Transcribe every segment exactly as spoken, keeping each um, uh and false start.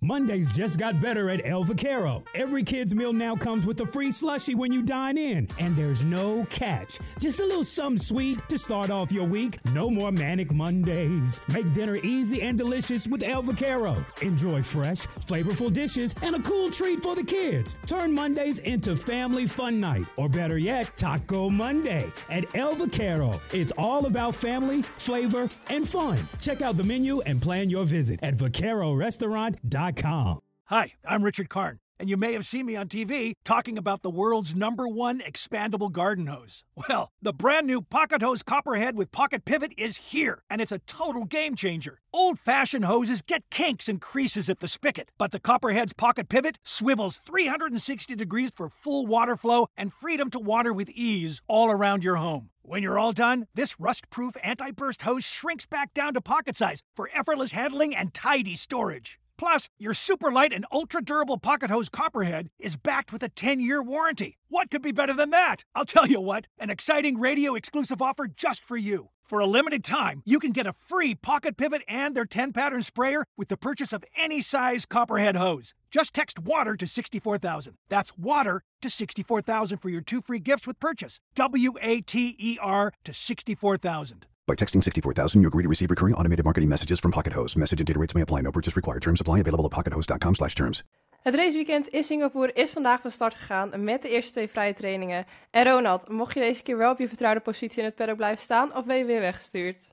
Mondays just got better at El Vaquero. Every kid's meal now comes with a free slushie when you dine in. And there's no catch. Just a little something sweet to start off your week. No more manic Mondays. Make dinner easy and delicious with El Vaquero. Enjoy fresh, flavorful dishes and a cool treat for the kids. Turn Mondays into family fun night. Or better yet, Taco Monday at El Vaquero. It's all about family, flavor, and fun. Check out the menu and plan your visit at vaquero restaurant dot com. Hi, I'm Richard Karn, and you may have seen me on T V talking about the world's number one expandable garden hose. Well, the brand new Pocket Hose Copperhead with Pocket Pivot is here, and it's a total game changer. Old-fashioned hoses get kinks and creases at the spigot, but the Copperhead's Pocket Pivot swivels three hundred sixty degrees for full water flow and freedom to water with ease all around your home. When you're all done, this rust-proof anti-burst hose shrinks back down to pocket size for effortless handling and tidy storage. Plus, your super light and ultra-durable Pocket Hose Copperhead is backed with a ten-year warranty. What could be better than that? I'll tell you what, an exciting radio-exclusive offer just for you. For a limited time, you can get a free Pocket Pivot and their ten-pattern sprayer with the purchase of any size Copperhead hose. Just text WATER to sixty-four thousand. That's WATER to sixty-four thousand for your two free gifts with purchase. W A T E R to sixty-four thousand. By texting sixty-four thousand, you agree to receive recurring automated marketing messages from Pocket Hose. Message and data rates may apply. No purchase required. Terms apply. Available at pockethose.com slash terms. Het raceweekend in Singapore is vandaag van start gegaan met de eerste twee vrije trainingen. En Ronald, mocht je deze keer wel op je vertrouwde positie in het paddock blijven staan of ben je weer weggestuurd?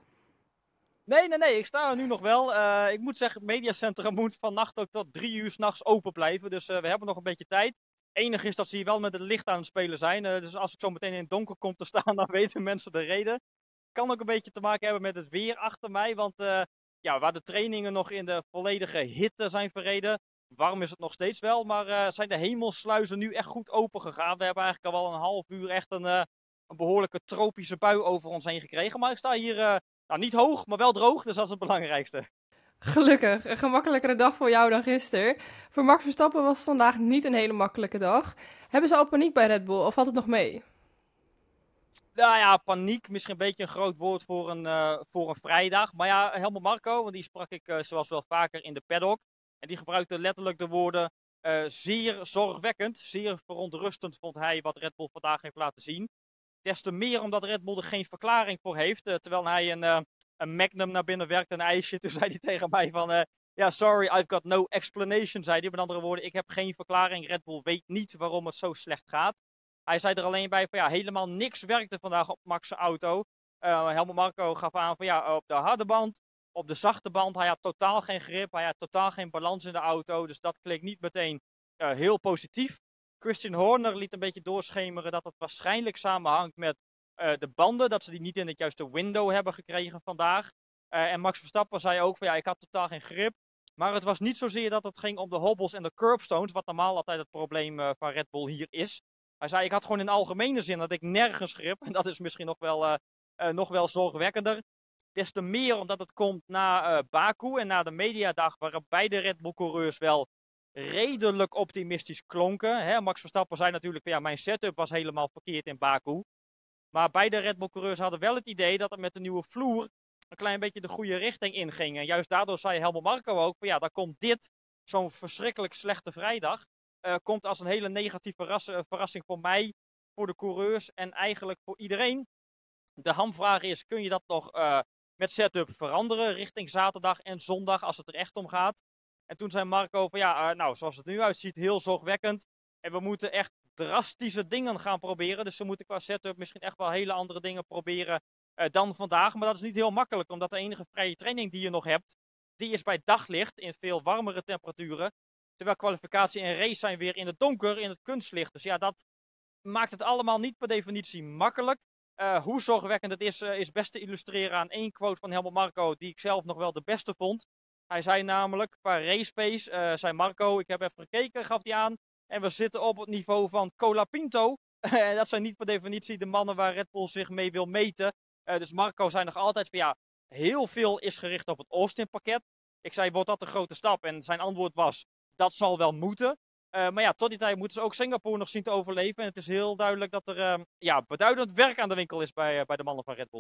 Nee, nee, nee. Ik sta er nu nog wel. Uh, ik moet zeggen, het mediacentrum moet vannacht ook tot drie uur 's nachts open blijven. Dus uh, we hebben nog een beetje tijd. Enig is dat ze hier wel met het licht aan het spelen zijn. Uh, dus als ik zo meteen in het donker kom te staan, dan weten mensen de reden. Kan ook een beetje te maken hebben met het weer achter mij. Want uh, ja, waar de trainingen nog in de volledige hitte zijn verreden. Warm is het nog steeds wel. Maar uh, zijn de hemelsluizen nu echt goed open gegaan. We hebben eigenlijk al wel een half uur echt een, uh, een behoorlijke tropische bui over ons heen gekregen. Maar ik sta hier uh, nou, niet hoog, maar wel droog. Dus dat is het belangrijkste. Gelukkig, een gemakkelijkere dag voor jou dan gisteren. Voor Max Verstappen was het vandaag niet een hele makkelijke dag. Hebben ze al paniek bij Red Bull of valt het nog mee? Nou ja, paniek. Misschien een beetje een groot woord voor een, uh, voor een vrijdag. Maar ja, Helmut Marko, want die sprak ik uh, zoals wel vaker in de paddock. En die gebruikte letterlijk de woorden uh, zeer zorgwekkend. Zeer verontrustend vond hij wat Red Bull vandaag heeft laten zien. Des te meer omdat Red Bull er geen verklaring voor heeft. Uh, terwijl hij een, uh, een Magnum naar binnen werkt, een ijsje. Toen zei hij tegen mij van, ja uh, yeah, sorry, I've got no explanation, zei hij. Met andere woorden, ik heb geen verklaring. Red Bull weet niet waarom het zo slecht gaat. Hij zei er alleen bij van ja, helemaal niks werkte vandaag op Max' auto. Uh, Helmut Marko gaf aan van ja, op de harde band, op de zachte band. Hij had totaal geen grip, hij had totaal geen balans in de auto. Dus dat klinkt niet meteen uh, heel positief. Christian Horner liet een beetje doorschemeren dat het waarschijnlijk samenhangt met uh, de banden. Dat ze die niet in het juiste window hebben gekregen vandaag. Uh, en Max Verstappen zei ook van ja, ik had totaal geen grip. Maar het was niet zozeer dat het ging om de hobbles en de curbstones. Wat normaal altijd het probleem uh, van Red Bull hier is. Hij zei, ik had gewoon in algemene zin dat ik nergens grip. En dat is misschien nog wel, uh, uh, nog wel zorgwekkender. Des te meer omdat het komt na uh, Baku en na de mediadag waarop beide Red Bull coureurs wel redelijk optimistisch klonken. Hè? Max Verstappen zei natuurlijk, van, ja, mijn setup was helemaal verkeerd in Baku. Maar beide Red Bull coureurs hadden wel het idee dat het met de nieuwe vloer een klein beetje de goede richting inging. En juist daardoor zei Helmut Marko ook, van, ja, dan komt dit, zo'n verschrikkelijk slechte vrijdag. Uh, komt als een hele negatieve verras- verrassing voor mij, voor de coureurs en eigenlijk voor iedereen. De hamvraag is, kun je dat nog uh, met setup veranderen richting zaterdag en zondag als het er echt om gaat? En toen zei Marco van ja, uh, nou zoals het nu uitziet, heel zorgwekkend. En we moeten echt drastische dingen gaan proberen. Dus we moeten qua setup misschien echt wel hele andere dingen proberen uh, dan vandaag. Maar dat is niet heel makkelijk, omdat de enige vrije training die je nog hebt, die is bij daglicht in veel warmere temperaturen. Terwijl kwalificatie en race zijn weer in het donker, in het kunstlicht. Dus ja, dat maakt het allemaal niet per definitie makkelijk. Uh, hoe zorgwekkend het is, uh, is best te illustreren aan één quote van Helmut Marko, die ik zelf nog wel de beste vond. Hij zei namelijk, qua race pace, uh, zei Marko, ik heb even gekeken, gaf hij aan. En we zitten op het niveau van Colapinto. En dat zijn niet per definitie de mannen waar Red Bull zich mee wil meten. Uh, dus Marko zei nog altijd van ja, heel veel is gericht op het Austin pakket. Ik zei, wordt dat een grote stap? En zijn antwoord was, dat zal wel moeten. Uh, maar ja, tot die tijd moeten ze ook Singapore nog zien te overleven. En het is heel duidelijk dat er uh, ja, beduidend werk aan de winkel is bij, uh, bij de mannen van Red Bull.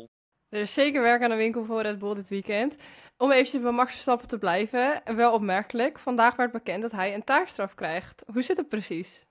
Er is zeker werk aan de winkel voor Red Bull dit weekend. Om eventjes bij Max Verstappen te blijven, wel opmerkelijk, vandaag werd bekend dat hij een taakstraf krijgt. Hoe zit het precies?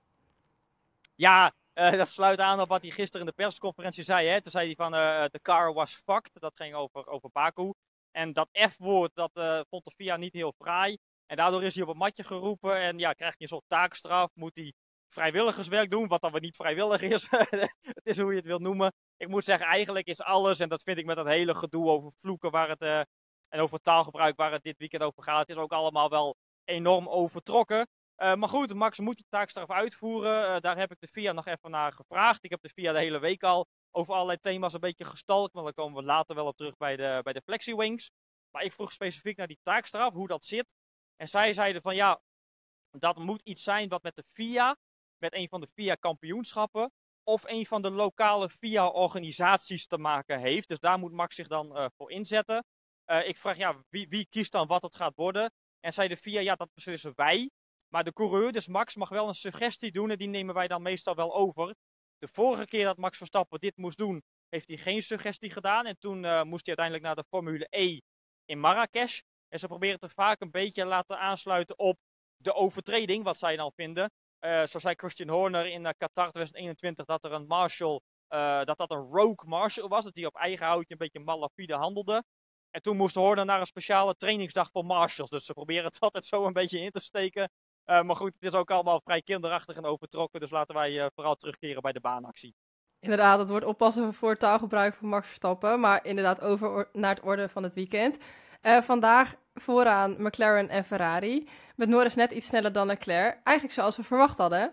Ja, uh, dat sluit aan op wat hij gisteren in de persconferentie zei. Hè? Toen zei hij van uh, the car was fucked. Dat ging over, over Baku. En dat F-woord, dat uh, vond de F I A niet heel fraai. En daardoor is hij op het matje geroepen. En ja, krijg je een soort taakstraf. Moet hij vrijwilligerswerk doen, wat dan weer niet vrijwillig is. Het is hoe je het wilt noemen. Ik moet zeggen, eigenlijk is alles, en dat vind ik met dat hele gedoe over vloeken waar het, uh, en over taalgebruik waar het dit weekend over gaat. Het is ook allemaal wel enorm overtrokken. Uh, maar goed, Max moet die taakstraf uitvoeren. Uh, daar heb ik de F I A nog even naar gevraagd. Ik heb de F I A de hele week al over allerlei thema's een beetje gestalkt. Maar daar komen we later wel op terug bij de, bij de FlexiWings. Maar ik vroeg specifiek naar die taakstraf, hoe dat zit. En zij zeiden van ja, dat moet iets zijn wat met de F I A, met een van de F I A-kampioenschappen, of een van de lokale F I A-organisaties te maken heeft. Dus daar moet Max zich dan uh, voor inzetten. Uh, ik vraag ja, wie, wie kiest dan wat het gaat worden? En zei de F I A, ja, dat beslissen wij. Maar de coureur, dus Max, mag wel een suggestie doen en die nemen wij dan meestal wel over. De vorige keer dat Max Verstappen dit moest doen, heeft hij geen suggestie gedaan. En toen uh, moest hij uiteindelijk naar de Formule E in Marrakesh. En ze proberen het vaak een beetje laten aansluiten op de overtreding, wat zij dan vinden. Uh, zo zei Christian Horner in uh, Qatar tweeduizend eenentwintig dat er een marshal, uh, dat dat een rogue marshal was. Dat hij op eigen houtje een beetje malafide handelde. En toen moest Horner naar een speciale trainingsdag voor marshals. Dus ze proberen het altijd zo een beetje in te steken. Uh, maar goed, het is ook allemaal vrij kinderachtig en overtrokken. Dus laten wij uh, vooral terugkeren bij de baanactie. Inderdaad, het wordt oppassen voor taalgebruik van Max Verstappen. Maar inderdaad over naar het orde van het weekend. Uh, vandaag vooraan McLaren en Ferrari. Met Norris net iets sneller dan Leclerc. Eigenlijk zoals we verwacht hadden.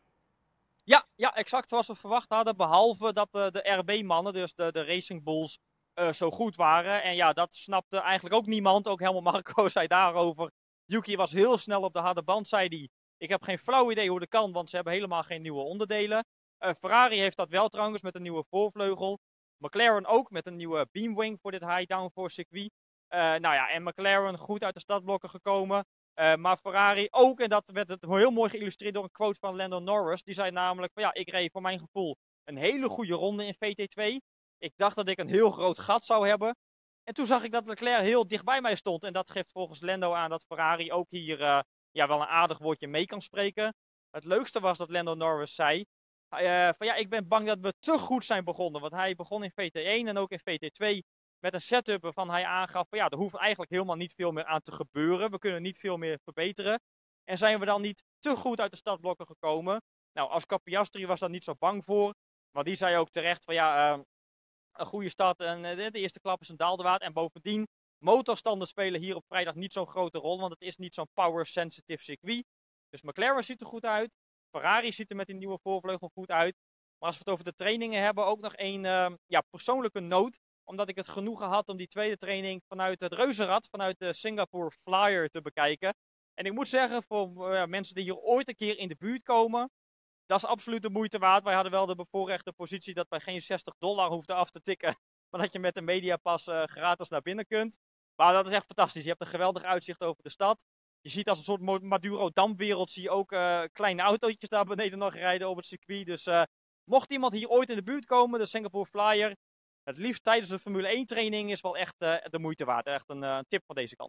Ja, ja, exact zoals we verwacht hadden. Behalve dat uh, de R B-mannen, dus de, de Racing Bulls, uh, zo goed waren. En ja, dat snapte eigenlijk ook niemand. Ook Helmut Marko zei daarover. Yuki was heel snel op de harde band, zei hij. Ik heb geen flauw idee hoe dat kan, want ze hebben helemaal geen nieuwe onderdelen. Uh, Ferrari heeft dat wel trouwens met een nieuwe voorvleugel. McLaren ook met een nieuwe beamwing voor dit high downforce circuit. Uh, nou ja, en McLaren goed uit de startblokken gekomen. Uh, maar Ferrari ook, en dat werd het heel mooi geïllustreerd door een quote van Lando Norris. Die zei namelijk van ja, ik reed voor mijn gevoel een hele goede ronde in V T twee. Ik dacht dat ik een heel groot gat zou hebben. En toen zag ik dat Leclerc heel dicht bij mij stond. En dat geeft volgens Lando aan dat Ferrari ook hier uh, ja, wel een aardig woordje mee kan spreken. Het leukste was dat Lando Norris zei uh, van ja, ik ben bang dat we te goed zijn begonnen. Want hij begon in V T één en ook in V T twee met een setup waarvan hij aangaf van ja, er hoeft eigenlijk helemaal niet veel meer aan te gebeuren. We kunnen niet veel meer verbeteren. En zijn we dan niet te goed uit de startblokken gekomen? Nou, als Piastri was daar niet zo bang voor. Maar die zei ook terecht van ja, uh, een goede start en uh, de eerste klap is een daalderwaard. En bovendien, motorstanden spelen hier op vrijdag niet zo'n grote rol, want het is niet zo'n power-sensitive circuit. Dus McLaren ziet er goed uit. Ferrari ziet er met die nieuwe voorvleugel goed uit. Maar als we het over de trainingen hebben, ook nog één uh, ja, persoonlijke noot. Omdat ik het genoegen had om die tweede training vanuit het reuzenrad, vanuit de Singapore Flyer te bekijken. En ik moet zeggen, voor uh, mensen die hier ooit een keer in de buurt komen, dat is absoluut de moeite waard. Wij hadden wel de bevoorrechte positie dat wij geen zestig dollar hoefden af te tikken. Maar dat je met een mediapas uh, gratis naar binnen kunt. Maar dat is echt fantastisch. Je hebt een geweldig uitzicht over de stad. Je ziet als een soort Maduro-dampwereld zie je ook uh, kleine autootjes daar beneden nog rijden op het circuit. Dus uh, mocht iemand hier ooit in de buurt komen, de Singapore Flyer, het liefst tijdens de Formule één training, is wel echt uh, de moeite waard. Echt een uh, tip van deze kant.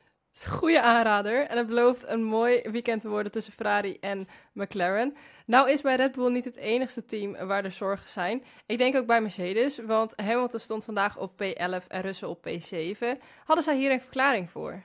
Goeie aanrader. En het belooft een mooi weekend te worden tussen Ferrari en McLaren. Nou is bij Red Bull niet het enigste team waar er zorgen zijn. Ik denk ook bij Mercedes, want Hamilton stond vandaag op P elf en Russell op P zeven. Hadden zij hier een verklaring voor?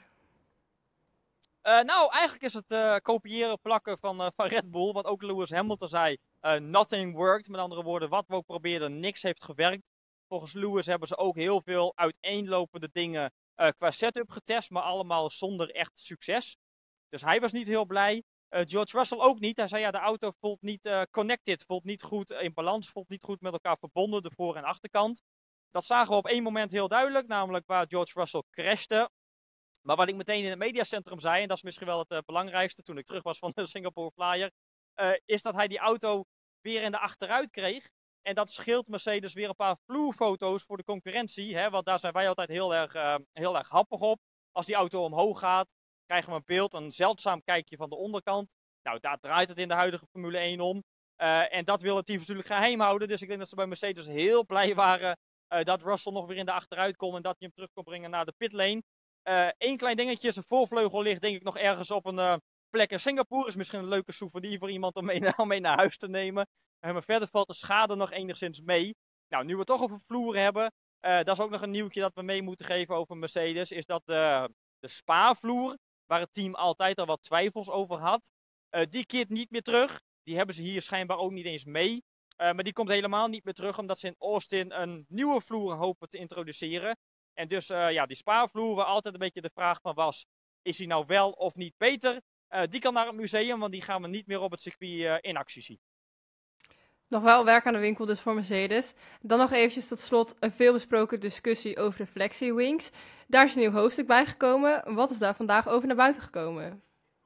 Uh, nou, eigenlijk is het uh, kopiëren, plakken van, uh, van Red Bull. Wat ook Lewis Hamilton zei, uh, nothing worked. Met andere woorden, wat we ook probeerden, niks heeft gewerkt. Volgens Lewis hebben ze ook heel veel uiteenlopende dingen uh, qua setup getest, maar allemaal zonder echt succes. Dus hij was niet heel blij. Uh, George Russell ook niet. Hij zei ja, de auto voelt niet uh, connected, voelt niet goed in balans, voelt niet goed met elkaar verbonden, de voor- en achterkant. Dat zagen we op één moment heel duidelijk, namelijk waar George Russell crashte. Maar wat ik meteen in het mediacentrum zei, en dat is misschien wel het uh, belangrijkste toen ik terug was van de Singapore Flyer, uh, is dat hij die auto weer in de achteruit kreeg. En dat scheelt Mercedes weer een paar vloerfoto's voor de concurrentie. Hè, want daar zijn wij altijd heel erg, uh, heel erg happig op. Als die auto omhoog gaat, krijgen we een beeld, een zeldzaam kijkje van de onderkant. Nou, daar draait het in de huidige Formule één om. Uh, en dat wil het team natuurlijk geheim houden. Dus ik denk dat ze bij Mercedes heel blij waren Uh, dat Russell nog weer in de achteruit kon en dat hij hem terug kon brengen naar de pitlane. Eén uh, klein dingetje, zijn voorvleugel ligt denk ik nog ergens op een uh, plek in Singapore. Is misschien een leuke souvenir voor iemand om mee, om mee naar huis te nemen. Uh, maar verder valt de schade nog enigszins mee. Nou, nu we het toch over vloeren hebben, uh, dat is ook nog een nieuwtje dat we mee moeten geven over Mercedes. Is dat de, de Spa-vloer, waar het team altijd al wat twijfels over had, uh, die keert niet meer terug. Die hebben ze hier schijnbaar ook niet eens mee. Uh, maar die komt helemaal niet meer terug, omdat ze in Austin een nieuwe vloer hopen te introduceren. En dus uh, ja, die Spa-vloer, waar altijd een beetje de vraag van was, is die nou wel of niet beter? Uh, die kan naar het museum, want die gaan we niet meer op het circuit uh, in actie zien. Nog wel werk aan de winkel dus voor Mercedes. Dan nog eventjes tot slot een veelbesproken discussie over de flexi-wings. Daar is een nieuw hoofdstuk bijgekomen. Wat is daar vandaag over naar buiten gekomen?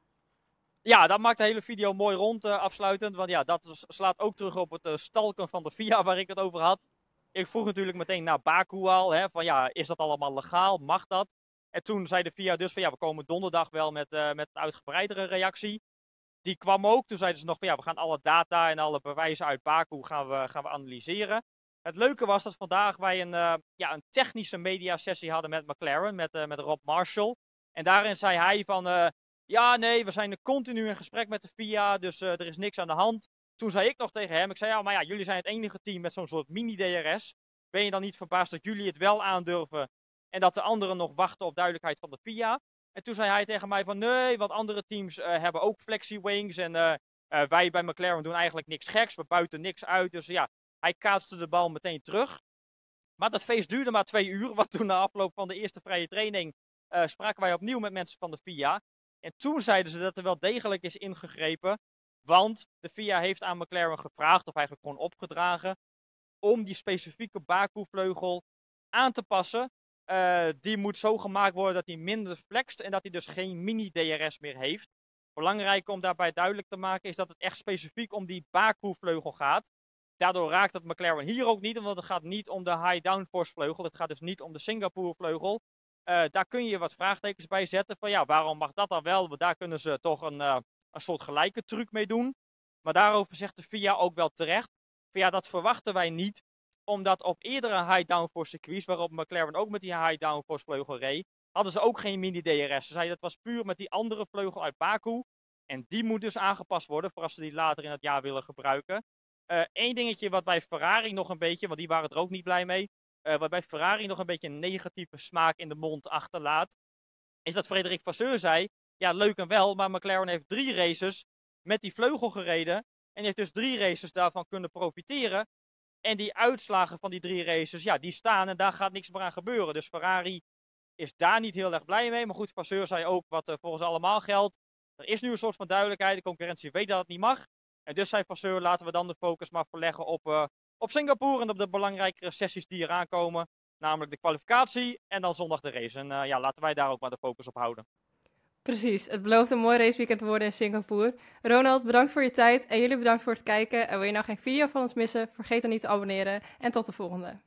Ja, dat maakt de hele video mooi rond uh, afsluitend. Want ja, dat slaat ook terug op het uh, stalken van de F I A waar ik het over had. Ik vroeg natuurlijk meteen naar Baku al. Hè, van ja, is dat allemaal legaal? Mag dat? En toen zei de F I A dus van ja, we komen donderdag wel met, uh, met een uitgebreidere reactie. Die kwam ook. Toen zeiden ze nog van ja, we gaan alle data en alle bewijzen uit Baku gaan we, gaan we analyseren. Het leuke was dat vandaag wij een, uh, ja, een technische mediasessie hadden met McLaren, met, uh, met Rob Marshall. En daarin zei hij van uh, ja, nee, we zijn continu in gesprek met de F I A, dus uh, er is niks aan de hand. Toen zei ik nog tegen hem, ik zei ja, maar ja, jullie zijn het enige team met zo'n soort mini-D R S. Ben je dan niet verbaasd dat jullie het wel aandurven en dat de anderen nog wachten op duidelijkheid van de F I A? En toen zei hij tegen mij van nee, want andere teams uh, hebben ook flexi-wings en uh, uh, wij bij McLaren doen eigenlijk niks geks, we buiten niks uit. Dus ja, hij kaatste de bal meteen terug. Maar dat feest duurde maar twee uur, want toen na afloop van de eerste vrije training uh, spraken wij opnieuw met mensen van de F I A. En toen zeiden ze dat er wel degelijk is ingegrepen, want de F I A heeft aan McLaren gevraagd, of eigenlijk gewoon opgedragen, om die specifieke Baku-vleugel aan te passen. Uh, die moet zo gemaakt worden dat hij minder flext en dat hij dus geen mini-D R S meer heeft. Belangrijk om daarbij duidelijk te maken is dat het echt specifiek om die Baku-vleugel gaat. Daardoor raakt het McLaren hier ook niet, want het gaat niet om de high downforce vleugel. Het gaat dus niet om de Singapore-vleugel. Uh, daar kun je wat vraagtekens bij zetten van ja, waarom mag dat dan wel? Want daar kunnen ze toch een, uh, een soort gelijke truc mee doen. Maar daarover zegt de F I A ook wel terecht. Van ja, dat verwachten wij niet. Omdat op eerdere high downforce circuits, waarop McLaren ook met die high downforce vleugel reed, hadden ze ook geen mini-D R S. Ze zeiden dat was puur met die andere vleugel uit Baku. En die moet dus aangepast worden voor als ze die later in het jaar willen gebruiken. Eén uh, dingetje wat bij Ferrari nog een beetje, want die waren er ook niet blij mee. Uh, wat bij Ferrari nog een beetje een negatieve smaak in de mond achterlaat. Is dat Frederik Vasseur zei, ja leuk en wel, maar McLaren heeft drie races met die vleugel gereden. En heeft dus drie races daarvan kunnen profiteren. En die uitslagen van die drie races, ja, die staan en daar gaat niks meer aan gebeuren. Dus Ferrari is daar niet heel erg blij mee. Maar goed, Vasseur zei ook wat uh, volgens allemaal geldt. Er is nu een soort van duidelijkheid. De concurrentie weet dat het niet mag. En dus zei Vasseur, laten we dan de focus maar verleggen op, uh, op Singapore en op de belangrijkere sessies die eraan komen. Namelijk de kwalificatie en dan zondag de race. En uh, ja, laten wij daar ook maar de focus op houden. Precies, het belooft een mooi raceweekend te worden in Singapore. Ronald, bedankt voor je tijd en jullie bedankt voor het kijken. En wil je nou geen video van ons missen, vergeet dan niet te abonneren. En tot de volgende.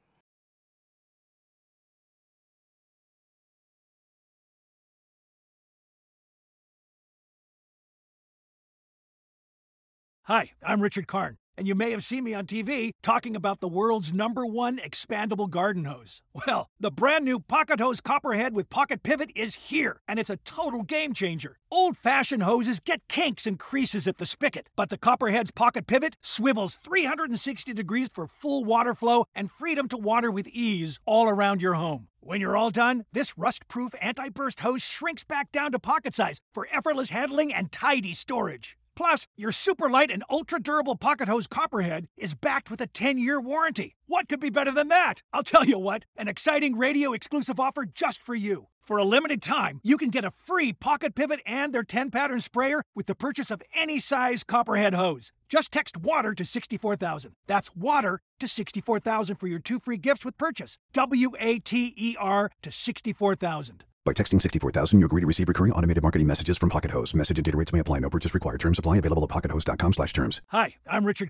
Hi, I'm Richard Karn, and you may have seen me on T V talking about the world's number one expandable garden hose. Well, the brand new Pocket Hose Copperhead with Pocket Pivot is here, and it's a total game changer. Old-fashioned hoses get kinks and creases at the spigot, but the Copperhead's Pocket Pivot swivels three hundred sixty degrees for full water flow and freedom to water with ease all around your home. When you're all done, this rust-proof anti-burst hose shrinks back down to pocket size for effortless handling and tidy storage. Plus, your super light and ultra-durable Pocket Hose Copperhead is backed with a ten-year warranty. What could be better than that? I'll tell you what, an exciting radio-exclusive offer just for you. For a limited time, you can get a free Pocket Pivot and their ten-pattern sprayer with the purchase of any size Copperhead hose. Just text WATER to sixty-four thousand. That's WATER to sixty-four thousand for your two free gifts with purchase. W A T E R to sixty-four thousand. By texting sixty-four thousand, you agree to receive recurring automated marketing messages from Pocket Hose. Message and data rates may apply. No purchase required. Terms apply. Available at pocket hose dot com slash terms. Hi, I'm Richard Karn,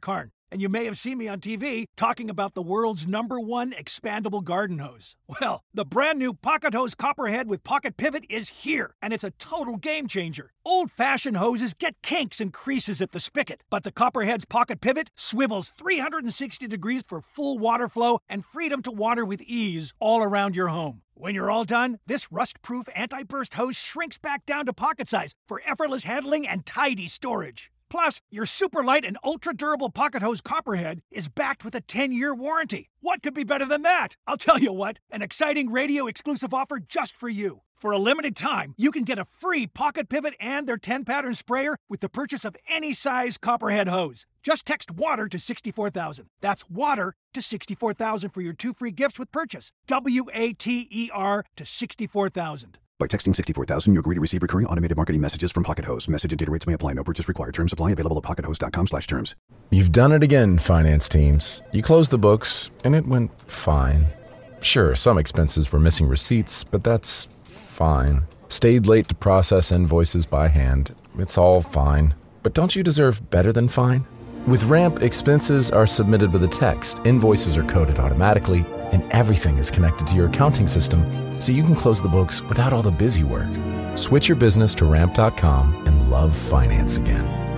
And you may have seen me on T V talking about the world's number one expandable garden hose. Well, the brand new Pocket Hose Copperhead with Pocket Pivot is here, and it's a total game changer. Old-fashioned hoses get kinks and creases at the spigot, but the Copperhead's Pocket Pivot swivels three hundred sixty degrees for full water flow and freedom to water with ease all around your home. When you're all done, this rust-proof anti-burst hose shrinks back down to pocket size for effortless handling and tidy storage. Plus, your super light and ultra-durable Pocket Hose Copperhead is backed with a ten-year warranty. What could be better than that? I'll tell you what, an exciting radio-exclusive offer just for you. For a limited time, you can get a free Pocket Pivot and their ten-pattern sprayer with the purchase of any size Copperhead hose. Just text WATER to sixty-four thousand. That's WATER to sixty-four thousand for your two free gifts with purchase. W A T E R to sixty-four thousand. By texting sixty-four thousand, you agree to receive recurring automated marketing messages from Pocket Hose. Message and data rates may apply. No purchase required. Terms apply. Available at pockethose.com slash terms. You've done it again, finance teams. You closed the books, and it went fine. Sure, some expenses were missing receipts, but that's fine. Stayed late to process invoices by hand. It's all fine. But don't you deserve better than fine? With Ramp, expenses are submitted with a text, invoices are coded automatically, and everything is connected to your accounting system, so you can close the books without all the busy work. Switch your business to ramp dot com and love finance again.